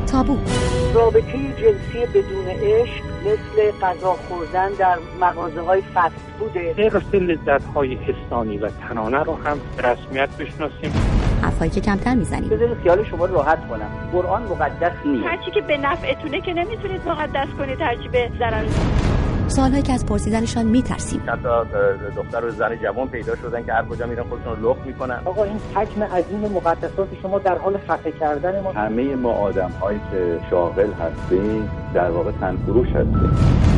تابو. رابطه جنسی بدون عشق مثل غذا خوردن در مغازه‌های فست فوده. حفظ لذت‌های انسانی و تنانه رو هم به رسمیت بشناسیم. حرفایی که کمتر میزنیم. بذارید خیال شما راحت کنم. قرآن مقدس نیست. هرچی که به نفعتونه که نمیتونید مقدس کنید، هرچی به ضرر. سوالایی که از پرسیدنشان میترسیم. چند تا دختر و زن جوان پیدا شدن که هر کجا میرن خودشون رو لخت میکنن. آقا این حجم عظیم مقدسات شما در حال خفه کردن ما. همه ما آدم‌هایی که شاغل هستیم در واقع تنفروش هستیم.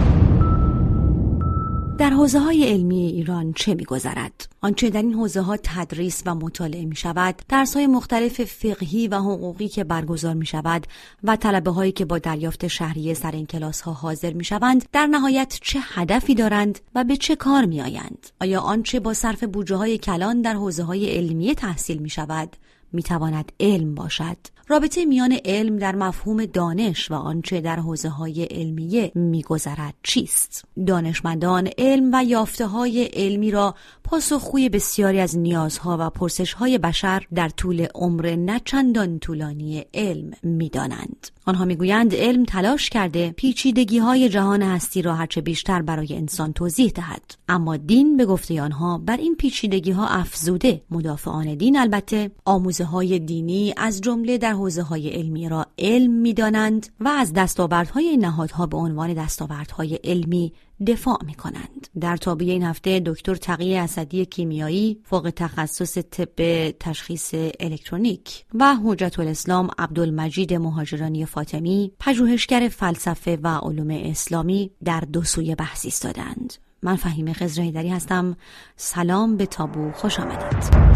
در حوزه‌های علمی ایران چه می‌گذرد؟ آنچه در این حوزه‌ها تدریس و مطالعه می‌شود، درس‌های مختلف فقهی و حقوقی که برگزار می‌شود و طلبه‌هایی که با دریافت شهریه سر این کلاس‌ها حاضر می‌شوند، در نهایت چه هدفی دارند و به چه کار می‌آیند؟ آیا آنچه با صرف بودجه‌های کلان در حوزه‌های علمی تحصیل می‌شود، می‌تواند علم باشد؟ رابطه میان علم در مفهوم دانش و آنچه در حوزه‌های علمیه می‌گذرد چیست؟ دانشمندان علم و یافته‌های علمی را پاسخگوی بسیاری از نیازها و پرسش‌های بشر در طول عمر نه چندان طولانی علم می‌دانند. آنها می‌گویند علم تلاش کرده پیچیدگی‌های جهان هستی را هرچه بیشتر برای انسان توضیح دهد، اما دین به گفته آنها بر این پیچیدگی‌ها افزوده. مدافعان دین البته آموزه‌های دینی از جمله در حوزه‌های علمی را علم می‌دانند و از دستاوردهای این نهادها به عنوان دستاوردهای علمی دفاع می‌کنند. در تابع این هفته دکتر تقی اسدی کیمیایی فوق تخصص طب تشخیص الکترونیک و حجت الاسلام عبدالمجید مهاجرانی فاطمی پژوهشگر فلسفه و علوم اسلامی در دو سوی بحث ایستادند. من فهیمه خضر حیدری هستم. سلام به تابو، خوش آمدید.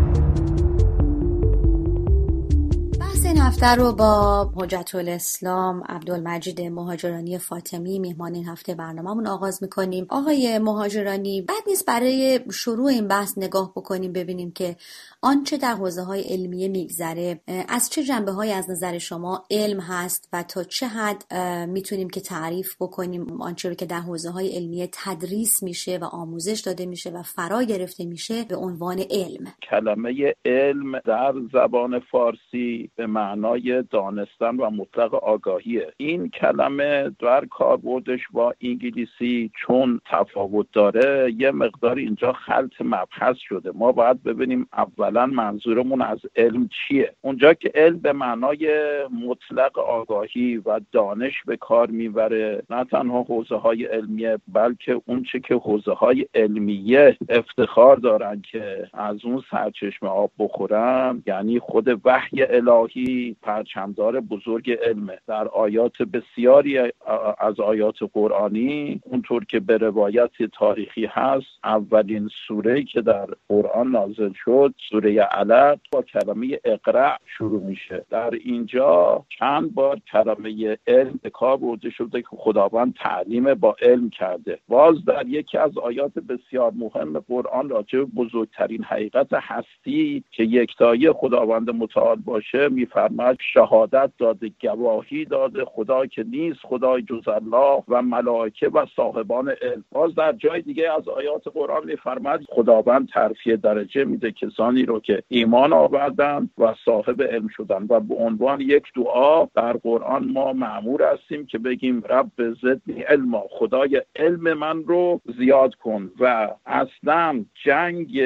این هفته رو با حجت الاسلام عبدالمجید مهاجرانی فاطمی میهمان این هفته برنامه‌مون آغاز می‌کنیم. آقای مهاجرانی، بد نیست برای شروع این بحث نگاه بکنیم ببینیم که آنچه در حوزه‌های علمیه میگذره از چه جنبه‌هایی از نظر شما علم هست و تا چه حد میتونیم که تعریف بکنیم آنچه رو که در حوزه‌های علمیه تدریس میشه و آموزش داده میشه و فرا گرفته میشه به عنوان علم. کلمه علم در زبان فارسی به معنای دانستن و مطلق آگاهیه. این کلمه در کاربردش با انگلیسی چون تفاوت داره یه مقدار اینجا خلط مبحث شده. ما باید ببینیم اولا منظورمون از علم چیه. اونجا که علم به معنای مطلق آگاهی و دانش به کار میبره، نه تنها حوزه‌های علمیه بلکه اون چه که حوزه‌های علمیه افتخار دارن که از اون سرچشمه آب بخورن، یعنی خود وحی الهی پرچمدار بزرگ علمه. در آیات بسیاری از آیات قرآنی اونطور که به روایت تاریخی هست، اولین سوره‌ای که در قرآن نازل شد سوره علق با کلمه اقرأ شروع میشه. در اینجا چند بار کلمه علم به کار برده شده که خداوند تعلیم با علم کرده. باز در یکی از آیات بسیار مهم قرآن راجع به بزرگترین حقیقت هستی که یکتایی خداوند متعال باشه میفرماید شهادت داده، گواهی داده خدا که نیست خدای جز الله و ملائکه و صاحبان علم. باز در جای دیگه از آیات قرآن میفرماید خداوند ترفیع درجه میده کسانی رو که ایمان آوردن و صاحب علم شدن. و به عنوان یک دعا در قرآن ما مأمور هستیم که بگیم رب زدنی علما، خدای علم من رو زیاد کن. و اصلا جنگ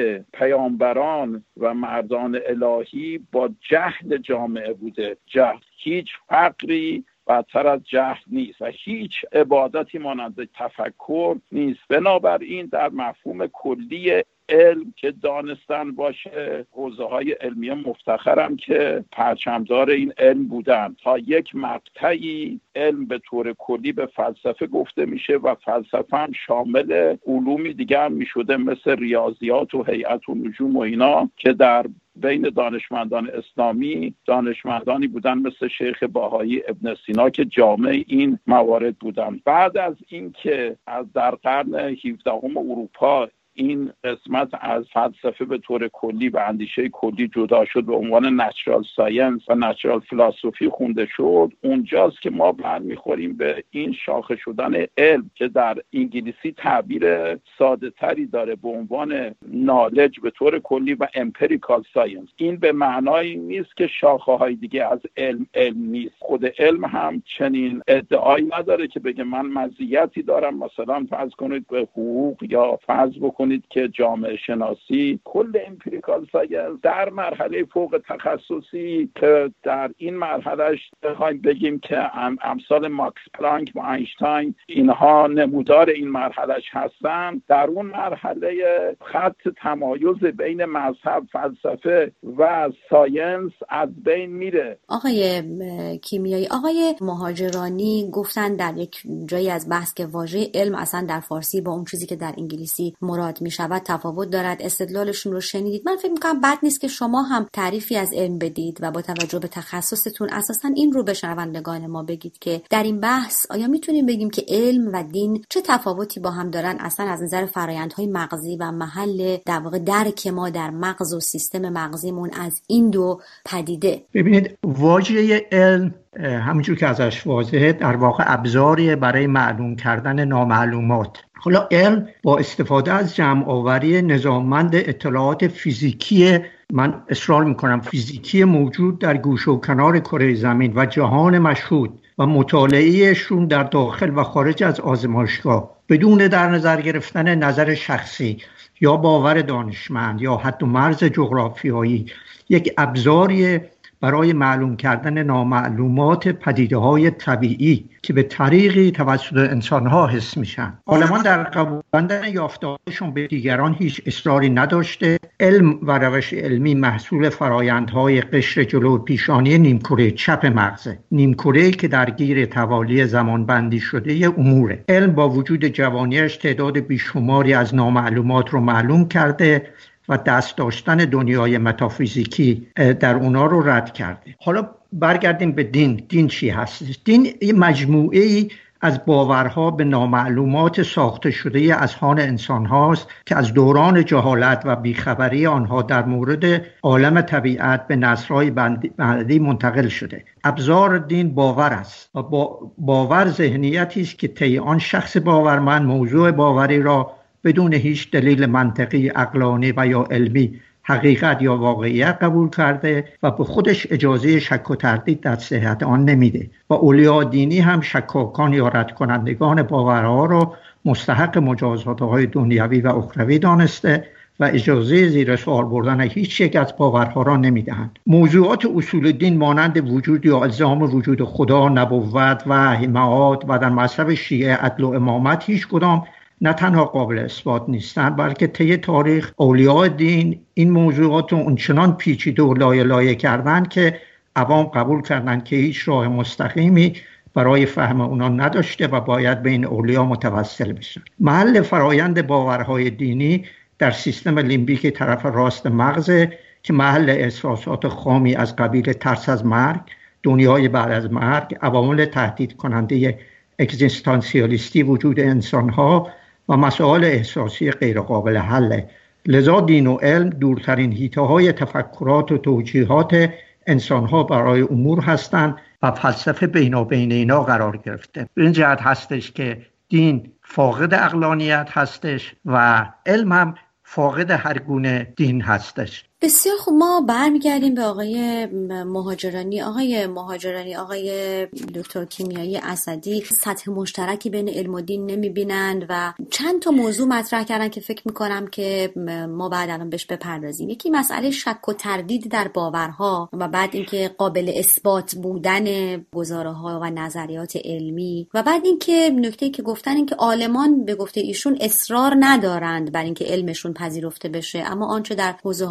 پیامبران و مردان الهی با جهل جامعه بوده. جهل، هیچ فقری بدتر از جهل نیست و هیچ عبادتی مانند تفکر نیست. بنابراین در مفهوم کلی علم که دانستن باشه، حوزه‌های علمیه مفتخرم که پرچمدار این علم بودن. تا یک مقطعی علم به طور کلی به فلسفه گفته میشه و فلسفه هم شامل علومی دیگه هم میشده مثل ریاضیات و هیئت و نجوم و اینا که در بین دانشمندان اسلامی دانشمندانی بودن مثل شیخ بهایی ابن سینا که جامع این موارد بودن. بعد از این که از در قرن 17 اروپا این قسمت از فلسفه به طور کلی و اندیشه کلی جدا شد به عنوان نچرال ساینس و نچرال فلسفی خونده شد، اونجاست که ما برمیخوریم به این شاخه شدن علم که در انگلیسی تعبیر ساده تری داره به عنوان نالج به طور کلی و امپریکال ساینس. این به معنای نیست که شاخه های دیگه از علم نیست. خود علم هم چنین ادعایی نداره که بگه من مزیتی دارم، مثلا فرض کنید به حقوق یا فرض بکنید که جامعه شناسی. کل امپریکال ساینس در مرحله فوق تخصصی که در این مرحلهش بخوایم بگیم که امثال ماکس پلانک و اینشتین اینها نمودار این مرحلهش هستن، در اون مرحله خط تمایز بین مذهب، فلسفه و ساینس از بین میره. آقای کیمیایی، آقای مهاجرانی گفتن در یک جایی از بحث که واژه علم اصلا در فارسی با اون چیزی که در انگلیسی مراد می شود تفاوت دارد. استدلالشون رو شنیدید. من فکر می‌کنم بد نیست که شما هم تعریفی از علم بدید و با توجه به تخصصتون اساساً این رو به شنوندگان ما بگید که در این بحث آیا میتونیم بگیم که علم و دین چه تفاوتی با هم دارن اصلا از نظر فرآیندهای مغزی و محل در واقع درک ما در مغز و سیستم مغزیمون از این دو پدیده؟ ببینید، واژه علم همونجور که ازش واضحه در واقع ابزاری برای معلوم کردن نامعلومات. حالا علم با استفاده از جمع آوری نظاممند اطلاعات فیزیکی، من اصرار میکنم فیزیکی، موجود در گوشه و کنار کره زمین و جهان مشهود و مطالعهشون در داخل و خارج از آزمایشگاه بدون در نظر گرفتن نظر شخصی یا باور دانشمند یا حد و مرز جغرافیایی، یک ابزاری برای معلوم کردن نامعلومات پدیده‌های طبیعی که به طریقی توسط انسان‌ها حس میشن. عالمان در قبول‌دادن یافته‌هاشون به دیگران هیچ اصراری نداشته. علم و روش علمی محصول فرآیندهای قشر جلو پیشانی نیمکره چپ مغزه، نیمکره‌ای که درگیر توالی زمانبندی شده اموره. علم با وجود جوانیش تعداد بیشماری از نامعلومات رو معلوم کرده و دست داشتن دنیای متافیزیکی در اونا رو رد کرده. حالا برگردیم به دین. دین چی هست؟ دین یه مجموعه‌ای از باورها به نامعلومات ساخته شده اذهان انسان هاست که از دوران جهالت و بیخبری آنها در مورد عالم طبیعت به نسل‌های بعدی منتقل شده. ابزار دین باور است و باور ذهنیتی است که طی آن شخص باورمند موضوع باوری را بدون هیچ دلیل منطقی، عقلانی و یا علمی حقیقت یا واقعیت قبول کرده و به خودش اجازه شک و تردید در صحت آن نمیده و اولیاء دینی هم شکاکان یا رد کنندگان باورها را مستحق مجازات‌های دنیوی و اخروی دانسته و اجازه زیر سوال بردن هیچ یک از باورها را نمیدهند. موضوعات اصول دین مانند وجود یا الزام وجود خدا، نبوت، وحی، معاد و در مذهب شیعه عدل و امامت هیچ کدام نه تنها قابل اثبات نیستند، بلکه طی تاریخ اولیاء دین این موضوعات رو اونچنان پیچیده و لایه کردن که عوام قبول کردن که هیچ راه مستقیمی برای فهم اونا نداشته و باید بین اولیا متوسل بشن. محل فرایند باورهای دینی در سیستم لیمبیک طرف راست مغز که محل احساسات خامی از قبیل ترس از مرگ، دنیای بعد از مرگ، عوامل تهدید کننده اگزیستانسیالیستی وجود انسانها و مسائل احساسی غیر قابل حله. لذا دین و علم دورترین حیطه‌های تفکرات و توجیهات انسانها برای امور هستند و فلسفه بینابین اینا قرار گرفته. به این جهت هستش که دین فاقد عقلانیت هستش و علم هم فاقد هر گونه دین هستش. بسیار خوب، ما برمیگردیم به آقای مهاجرانی. آقای دکتر کیمیایی اسدی سطح مشترکی بین علم و دین نمیبینند و چند تا موضوع مطرح کردن که فکر میکنم که ما بعد الان بهش بپردازیم. یکی مسئله شک و تردید در باورها و بعد اینکه قابل اثبات بودن گزاره‌ها و نظریات علمی و بعد اینکه نکته‌ای که گفتن این که عالمان به گفته ایشون اصرار ندارند بر اینکه علمشون پذیرفته بشه، اما آنچه در حوزه‌های علمی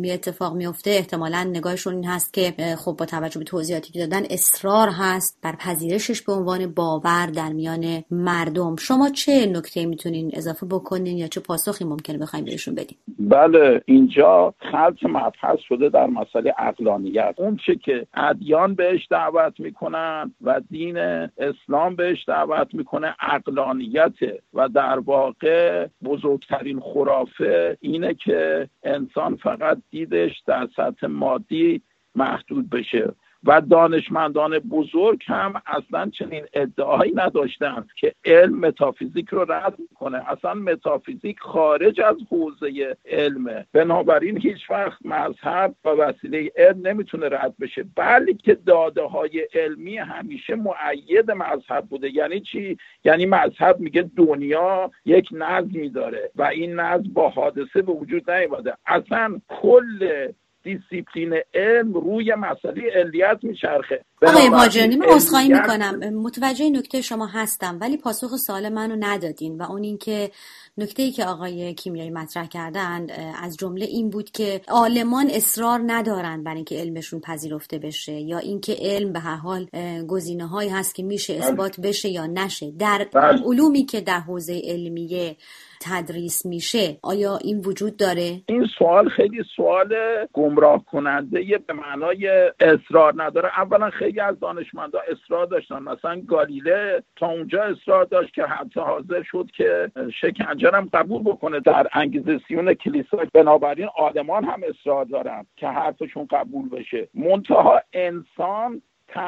علمی اتفاق میفته احتمالاً نگاهشون این هست که خب با توجه به توضیحاتی که دادن اصرار هست بر پذیرشش به عنوان باور در میان مردم. شما چه نکته میتونین اضافه بکنین یا چه پاسخی ممکنه بخوایم بهشون بدیم؟ بله، اینجا خلط مبحث شده در مسئله عقلانیت. اون چه که ادیان بهش دعوت میکنن و دین اسلام بهش دعوت میکنه عقلانیته و در واقع بزرگترین خرافه اینه که انسان فقط دیدش در سطح مادی محدود بشه و دانشمندان بزرگ هم اصلا چنین ادعایی نداشتن که علم متافیزیک رو رد کنه. اصلا متافیزیک خارج از حوزه علمه، بنابراین هیچ وقت مذهب و وسیله علم نمیتونه رد بشه، بلکه داده های علمی همیشه مؤید مذهب بوده. یعنی چی؟ یعنی مذهب میگه دنیا یک نظمی داره و این نظم با حادثه به وجود نیامده. اصلا کل دیسیپلین علم روی مسئله علیت میچرخه. آقای مهاجرانی، من عذرخواهی میکنم، متوجه نکته شما هستم ولی پاسخ سوال منو ندادین و اون این که نکته‌ای که آقای کیمیایی مطرح کردن از جمله این بود که عالمان اصرار ندارن برای اینکه علمشون پذیرفته بشه یا اینکه علم به هر حال گزینه‌هایی هست که میشه اثبات بشه یا نشه. در علومی که در حوزه علمیه تدریس میشه آیا این وجود داره؟ این سوال خیلی سوال گمراه کننده به معنای اصرار نداره. اولا خیلی از دانشمندا اصرار داشتن، مثلا گالیله تا اونجا اصرار داشت که حتی حاضر شد که شکنجه هم قبول بکنه در انگیزیسیون کلیسا. بنابراین عالمان هم اصرار دارن که حرفشون قبول بشه. منتها انسان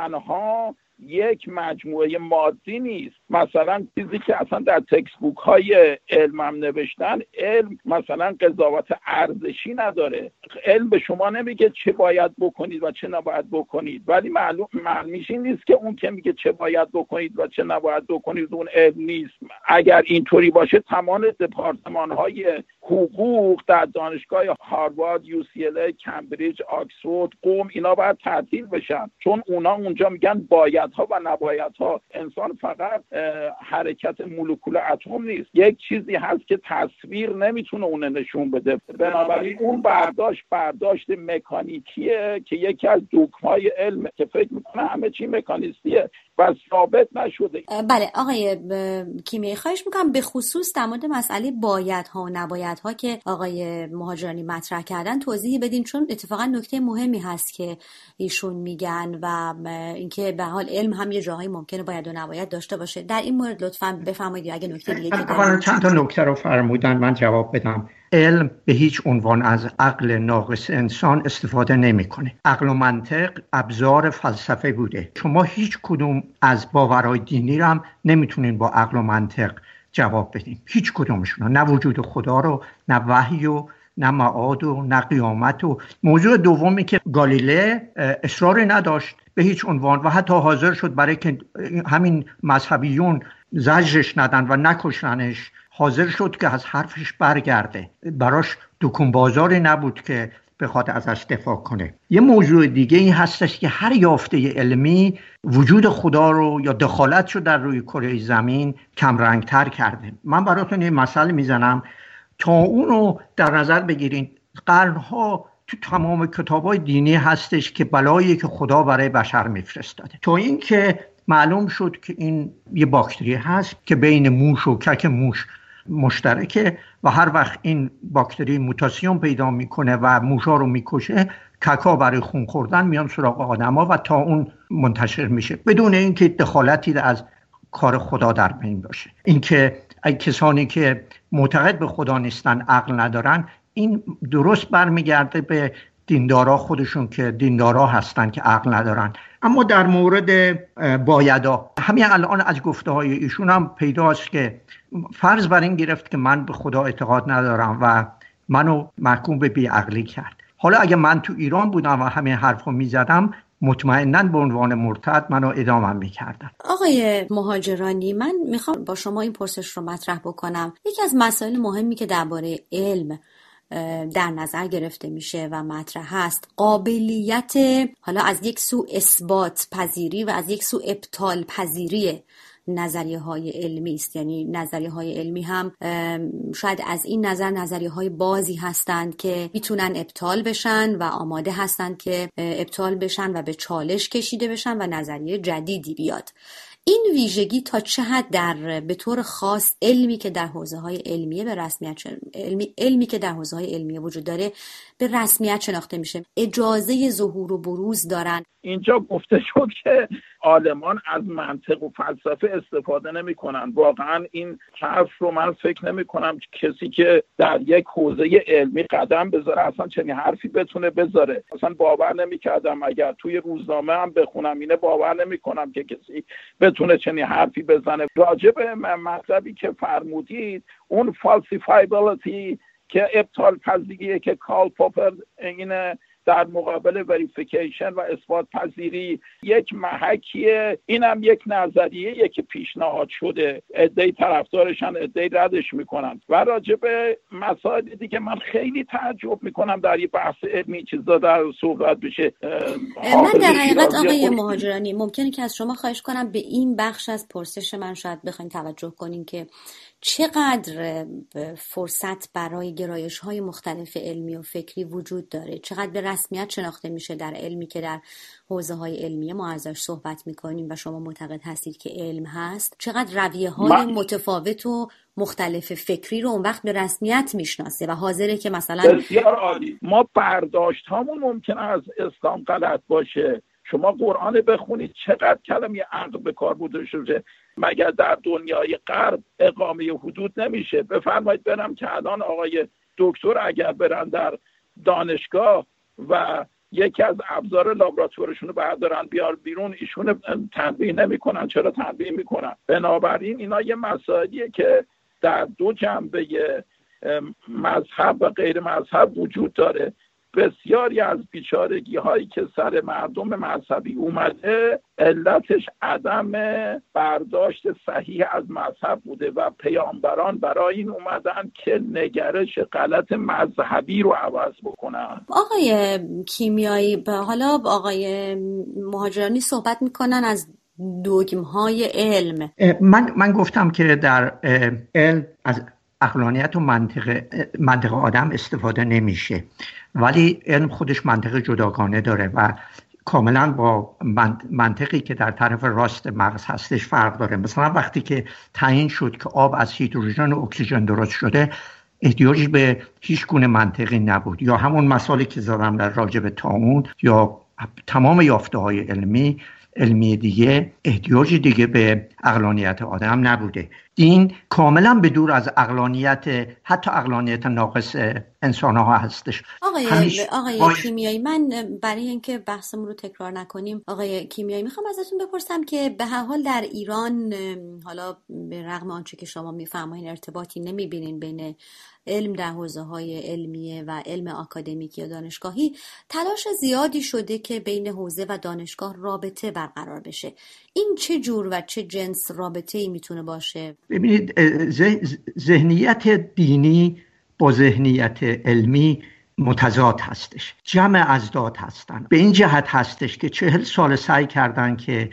تنها یک مجموعه مادی نیست. مثلا چیزی که اصلا در تکست بوک های علم هم نوشتن، علم مثلا قضاوت ارزشی نداره. علم به شما نمیگه چه باید بکنید و چه نباید بکنید، ولی معلومش این نیست که اون که میگه چه باید بکنید و چه نباید بکنید اون علم نیست. اگر اینطوری باشه تمام دپارتمان های حقوق در دانشگاه هاروارد، UCLA، کمبریج، آکسفورد، قم اینا باید تعطیل بشن، چون اونا اونجا میگن بایدها و نبایدها. انسان فقط حرکت مولکول اتم نیست، یک چیزی هست که تصویر نمیتونه اون نشون بده. بنابراین اون برداشت مکانیکیه که یکی از دگمای علم که فکر میکنه همه چی مکانیستیه و ثابت نشده. بله آقای کیمیایی، خواهش میکنم به خصوص در مورد مسئله بایدها و نبایدها که آقای مهاجرانی مطرح کردن توضیح بدین، چون اتفاقا نکته مهمی هست که ایشون میگن و اینکه به حال علم هم یه جاهایی ممکنه باید و نباید داشته باشه. در این مورد لطفاً بفرمایید اگه نکته دیگه که دارید. چند تا نکته رو فرمودن، من جواب بدم. علم به هیچ عنوان از عقل ناقص انسان استفاده نمیکنه. عقل و منطق ابزار فلسفه بوده. شما هیچ کدوم از باورهای دینی رو هم نمیتونین با عقل و منطق جواب بدین، هیچ کدومشون، نه وجود خدا رو، نه وحی و نه معاد و نه قیامت. و موضوع دومی که گالیله اصراری نداشت به هیچ عنوان و حتی حاضر شد برای که همین مذهبیون زجرش ندن و نکشنش، حاضر شد که از حرفش برگرده. براش دکون بازاری نبود که بخواد ازش دفاع کنه. یه موضوع دیگه این هستش که هر یافته علمی وجود خدا رو یا دخالت رو در روی کره زمین کم رنگتر کرده. من براتون یه مثال میزنم تا اونو در نظر بگیرین. قرنها تو تمام کتابای دینی هستش که بلایی که خدا برای بشر میفرستاده، تا این که معلوم شد که این یه باکتری هست که بین موش و کک موش مشترکه و هر وقت این باکتری موتاسیون پیدا میکنه و موشا رو میکشه، ککا برای خون خوردن میان سراغ آدما و تا اون منتشر میشه بدون اینکه دخالتی از کار خدا در بین باشه. اینکه کسانی که معتقد به خدا نیستن، عقل ندارن، این درست برمیگرده به دیندارا خودشون که دیندارا هستن که عقل ندارن. اما در مورد بایدا، همین الان از گفته های ایشون هم پیداست که فرض بر این گرفت که من به خدا اعتقاد ندارم و منو محکوم به بیعقلی کرد. حالا اگه من تو ایران بودم و همین حرفو میزدم، مطمئناً به عنوان مرتد منو اعدام میکردن. آقای مهاجرانی، من میخوام با شما این پرسش رو مطرح بکنم. یکی از مسائل مهمی که درباره علم در نظر گرفته میشه و مطرح هست، قابلیت حالا از یک سو اثبات پذیری و از یک سو ابطال پذیریه نظریه‌های علمی است. یعنی نظریه‌های علمی هم شاید از این نظر نظریه‌های بازی هستند که میتونن ابطال بشن و آماده هستند که ابطال بشن و به چالش کشیده بشن و نظریه جدیدی بیاد. این ویژگی تا چه حد به طور خاص علمی که در حوزه‌های علمیه به رسمیت علمی که در حوزه‌های علمیه وجود داره به رسمیت شناخته میشه؟ اجازه ظهور و بروز دارن؟ اینجا گفته شد که عالمان از منطق و فلسفه استفاده نمی‌کنن. واقعا این حرف رو من فکر نمی‌کنم کسی که در یک حوزه علمی قدم بذاره اصلا چنین حرفی بتونه بذاره. اصلا باور نمی‌کردم اگر توی روزنامه هم بخونم اینه، باور نمی‌کنم که کسی بتونه چنین حرفی بزنه. راجع به مطلبی که فرمودید، اون falsifiability که ابطال پذیریه که کارل پاپر اینه در مقابل وریفیکیشن و اثبات پذیری یک محکیه، اینم یک نظریه که پیشنهاد شده، عده‌ای طرفدارشن، عده‌ای ردش میکنن. و راجع به مسائل دیگه من خیلی تعجب میکنم در یه بحث علمی چیزا در صحبت بشه. من در حقیقت آقای مهاجرانی ممکنه که از شما خواهش کنم به این بخش از پرسش من شاید بخواین توجه کنین که چقدر فرصت برای گرایش‌های مختلف علمی و فکری وجود داره، چقدر به رسمیت شناخته میشه در علمی که در حوزه‌های علمیه ما ازش صحبت میکنیم و شما معتقد هستید که علم هست، چقدر رویه‌های متفاوت و مختلف فکری رو اون وقت به رسمیت میشناسه و حاضره که مثلا بسیار عالی. ما برداشت هامون ممکنه از اسلام غلط باشه. شما قرآن بخونید چقدر کلمه عقل به کار برده شده. مگر در دنیای غرب اقامه حدود نمیشه؟ بفرمایید برم که الان آقای دکتر اگر برن در دانشگاه و یکی از ابزار لابراتوارشون رو بردارن بیار بیرون، ایشون تنبیه نمیکنن. چرا تنبیه میکنن؟ بنابراین اینا یه مسائلیه که در دو جنبه مذهب و غیر مذهب وجود داره. بسیاری از بیچارگی هایی که سر مردم مذهبی اومده علتش عدم برداشت صحیح از مذهب بوده و پیامبران برای این اومدن که نگرش غلط مذهبی رو عوض بکنن. آقای کیمیایی، حالا آقای مهاجرانی صحبت میکنن از دوگم‌های علم. من گفتم که در علم از عقلانیت و منطق آدم استفاده نمیشه، ولی علم خودش منطق جداگانه داره و کاملا با منطقی که در طرف راست مغز هستش فرق داره. مثلا وقتی که تعیین شد که آب از هیدروژن و اکسیژن درست شده، احتیاجی به هیچ گونه منطقی نبود. یا همون مسائلی که زدم در راجع به طاعون یا تمام یافته‌های علمی دیگه، احتیاجی دیگه به عقلانیت آدم نبوده. دین کاملا به دور از عقلانیت، حتی عقلانیت ناقص انسان‌ها هستش. آقای کیمیایی، من برای اینکه بحثمون رو تکرار نکنیم، آقای کیمیایی میخوام ازتون بپرسم که به هر حال در ایران، حالا به رغم آنچه که شما میفرمایین ارتباطی نمیبینین بین علم در حوزه‌های علمیه و علم آکادمیکی یا دانشگاهی، تلاش زیادی شده که بین حوزه و دانشگاه رابطه برقرار بشه. این چه جور و چه جنس رابطه‌ای میتونه باشه؟ ببینید، ذهنیت دینی با ذهنیت علمی متضاد هستش، جمع ازداد هستن. به این جهت هستش که 40 سال سعی کردن که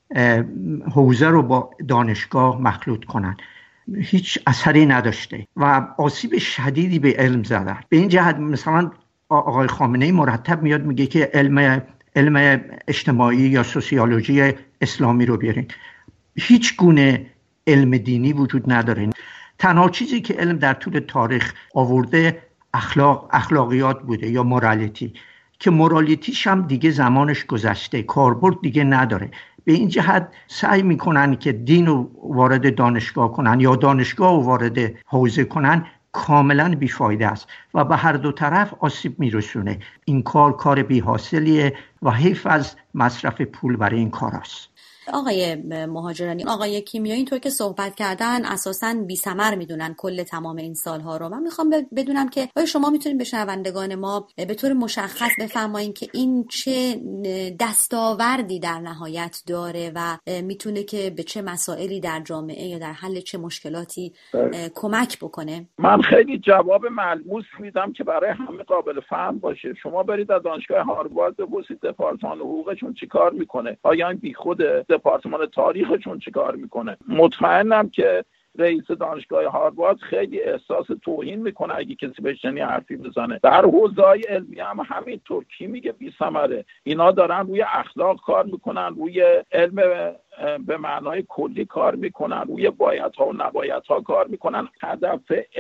حوزه رو با دانشگاه مخلوط کنن، هیچ اثری نداشته و آسیب شدیدی به علم زدن. به این جهت مثلا آقای خامنه‌ای مرتب میاد میگه که علم اجتماعی یا سوسیولوژی اسلامی رو بیارین. هیچ گونه علم دینی وجود نداره. تنها چیزی که علم در طول تاریخ آورده اخلاقیات بوده یا مورالیتی، که مورالیتیش هم دیگه زمانش گذشته، کاربرد دیگه نداره. به این جهت سعی میکنن که دین رو وارد دانشگاه کنن یا دانشگاه رو وارد حوزه کنن، کاملا بیفایده است و به هر دو طرف آسیب میرسونه. این کار بی حاصلیه و حیف از مصرف پول برای این کار است. آقای مهاجرانی، آقای کیمیایی اینطور که صحبت کردن اساساً بی ثمر میدونن کل تمام این سالها رو. من میخوام بدونم که آیا شما میتونید به شنوندگان ما به طور مشخص بفرمایید که این چه دستاوردی در نهایت داره و میتونه که به چه مسائلی در جامعه یا در حل چه مشکلاتی کمک بکنه؟ من خیلی جواب ملموس میدم که برای همه قابل فهم باشه. شما برید از دانشگاه هاروارد بپرسید دپارتمان حقوقشون چیکار میکنه. آیا این بیخوده؟ دپارتمان تاریخشون چیکار میکنه. مطمئنم که رئیس دانشگاه هاروارد خیلی احساس توهین میکنه اگه کسی بهش چنین حرفی بزنه. در حوزه‌های علمی هم همینطور. کی میگه بی ثمره؟ اینا دارن روی اخلاق کار میکنن، روی علم به معنای کلی کار میکنن، روی بایدها و نبایدها کار میکنن. هدف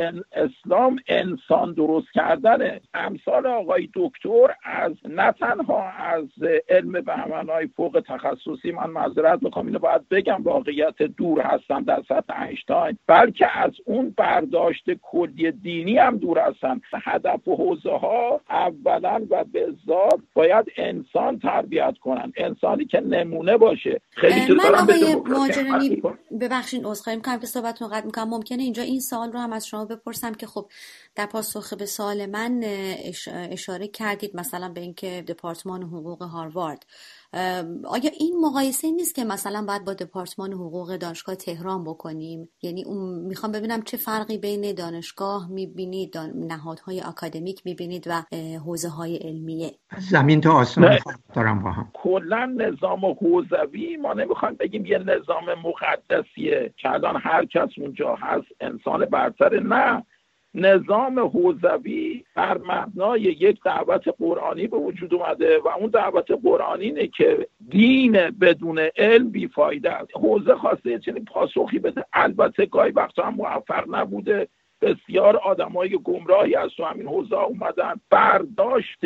اسلام انسان درست کردنه. امثال آقای دکتر از نه تنها از علم به معنای فوق تخصصی، من معذرت میخوام اینو باید بگم، واقعیت دور هستن در سطح اینشتین، بلکه از اون برداشت کلی دینی هم دور هستن. هدف و حوزه ها اولا و به ذات باید انسان تربیت کنن، انسانی که نمونه باشه. خیلی من آقای مهاجرانی ببخشید عذرخواهی می‌کنم که صحبتتون قطع می‌کنم. ممکنه اینجا این سوال رو هم از شما بپرسم که خب در پاسخ به سوال من اشاره کردید مثلا به اینکه دپارتمان حقوق هاروارد، آیا این مقایسه نیست که مثلا باید با دپارتمان حقوق دانشگاه تهران بکنیم؟ یعنی میخوام ببینم چه فرقی بین دانشگاه میبینید، نهادهای اکادمیک میبینید و حوزه‌های علمیه؟ زمین تا آسمان دارم با هم. کلا نظام حوزوی ما نمیخوایم بگیم یه نظام مقدسیه که الان هر کس اونجا هست انسان برتره. نه، نظام حوزوی بر مبنای یک دعوت قرآنی به وجود اومده و اون دعوت قرآنی اینه که دین بدون علم بیفایده است. حوزه خواسته چنین پاسخی بده، البته گاهی وقتا هم موفق نبوده. بسیار آدمای گمراهی از تو همین حوزه اومدن. برداشت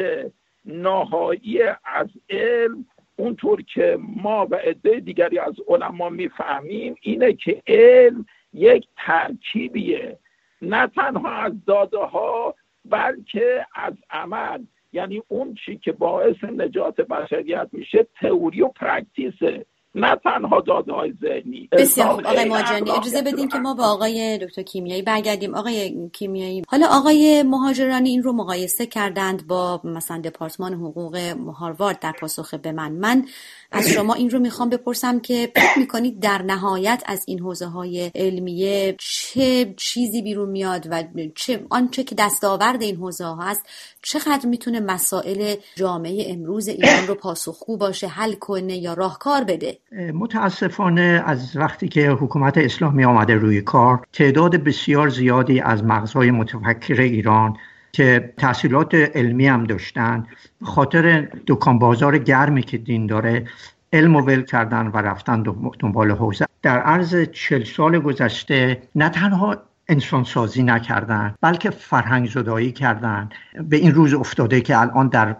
نهایی از علم اونطور که ما و عده دیگری از علما میفهمیم اینه که علم یک ترکیبیه، نه تنها از داده ها بلکه از عمل. یعنی اون چی که باعث نجات بشریت میشه تئوری و پرکتیسه، نه تنها داده های ذهنی. بسیار خوب آقای مهاجرانی، اجازه بدین که ما با آقای دکتر کیمیایی برگردیم. آقای کیمیایی، حالا آقای مهاجرانی این رو مقایسه کردند با مثلا دپارتمان حقوق هاروارد در پاسخ به من از شما این رو میخوام بپرسم که فکر میکنید در نهایت از این حوزه های علمیه چه چیزی بیرون میاد و آنچه که دستاورد این حوزه ها هست چقدر میتونه مسائل جامعه امروز ایران رو پاسخگو باشه، حل کنه یا راهکار بده؟ متاسفانه از وقتی که حکومت اسلامی آمده روی کار، تعداد بسیار زیادی از مغزهای متفکر ایران که تحصیلات علمی هم داشتن، خاطر دکان بازار گرمی که دین داره علم ول کردن و رفتن دنبال حوزه. در عرض 40 سال گذشته نه تنها انسان سازی نکردن بلکه فرهنگ زدایی کردن. به این روز افتاده که الان در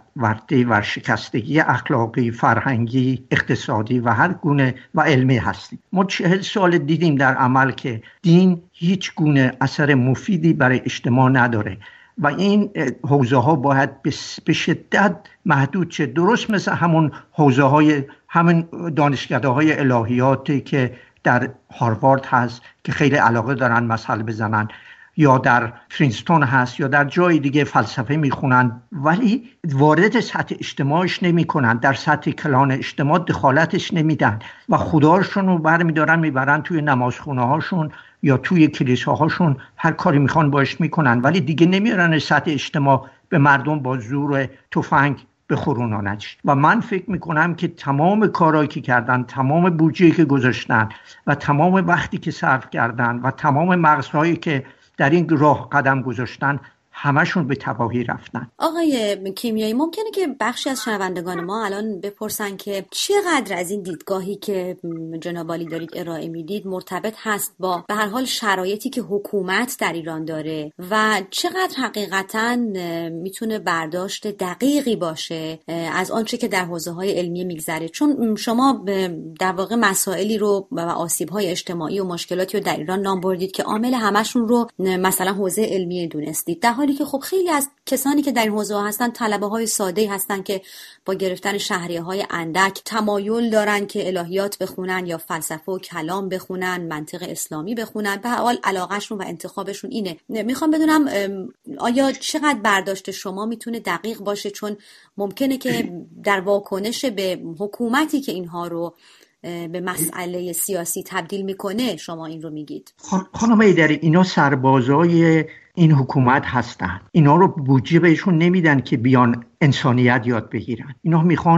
ورشکستگی اخلاقی، فرهنگی، اقتصادی و هر گونه و علمی هستیم. ما 40 سال دیدیم در عمل که دین هیچ گونه اثر مفیدی برای اجتماع نداره و این حوزه ها باید به شدت محدود شه. درست مثل همون حوزه های همین دانشکده های الهیاتی که در هاروارد هست که خیلی علاقه دارن مسئله بزنن، یا در پرینستون هست یا در جای دیگه فلسفه میخونن ولی وارد سطح اجتماعش نمی کنن، در سطح کلان اجتماع دخالتش نمیدن و خداشون رو برمیدارن میبرن توی نمازخونه هاشون یا توی کلیساهاشون، هر کاری میخوان باش میکنن ولی دیگه نمیارن سطح اجتماع به مردم با زور تفنگ بخورونانش. و من فکر میکنم که تمام کارهایی که کردن، تمام بودجه‌ای که گذاشتن و تمام وقتی که صرف کردن و تمام مغزهایی که در این راه قدم گذاشتن همشون به تباهی رفتن. آقای کیمیایی، ممکنه که بخشی از شنوندگان ما الان بپرسن که چقدر از این دیدگاهی که جناب عالی دارید ارائه میدید مرتبط هست با به هر حال شرایطی که حکومت در ایران داره و چقدر حقیقتاً میتونه برداشت دقیقی باشه از آنچه که در حوزه‌های علمی میگذره؟ چون شما در واقع مسائلی رو و آسیب‌های اجتماعی و مشکلاتی رو در ایران نام بردید که عامل همشون رو مثلا حوزه علمی دونستید، در حالی که خب خیلی از کسانی که در این حوزه هستن طلبه‌های ساده‌ای هستن که با گرفتن شهریه‌های اندک تمایل دارن که الهیات بخونن یا فلسفه و کلام بخونن، منطق اسلامی بخونن، به هر حال علاقه‌شون و انتخابشون اینه. میخوام بدونم آیا چقدر برداشت شما میتونه دقیق باشه، چون ممکنه که در واکنش به حکومتی که اینها رو به مسئله سیاسی تبدیل میکنه شما این رو میگید. خانم ایدری، اینا سربازای این حکومت هستن، اینا رو بودجه بهشون نمیدن که بیان انسانیت یاد بگیرن، اینا میخوان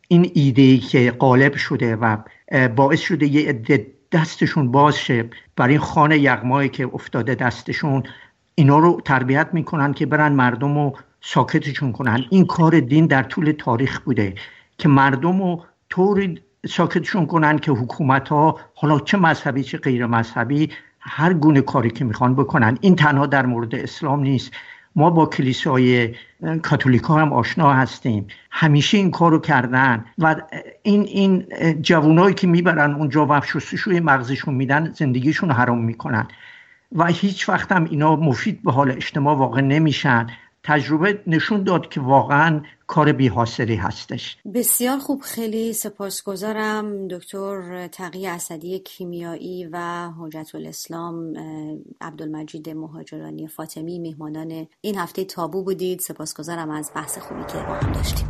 این ایده‌ای که غالب شده و باعث شده یه عده دستشون باز شه برای این خانه یغمایی که افتاده دستشون، اینا رو تربیت میکنن که برن مردم رو ساکتشون کنن. این کار دین در طول تاریخ بوده که مردم رو طوری ساکتشون کنن که حکومت ها، حالا چه مذهبی چه غیر مذهبی، هر گونه کاری که میخوان بکنن. این تنها در مورد اسلام نیست، ما با کلیسای کاتولیک ها هم آشنا هستیم، همیشه این کارو کردن و این جوانایی که میبرن اونجا و شستشوی مغزشون میدن زندگیشون حرام میکنن و هیچ وقت هم اینا مفید به حال اجتماع واقع نمیشن. تجربه نشون داد که واقعا کار بی‌حاصلی هستش. بسیار خوب، خیلی سپاسگزارم دکتر تقی اسدی کیمیایی و حجت الاسلام عبدالمجید مهاجرانی فاطمی، مهمانان این هفته تابو بودید. سپاسگزارم از بحث خوبی که با هم داشتیم.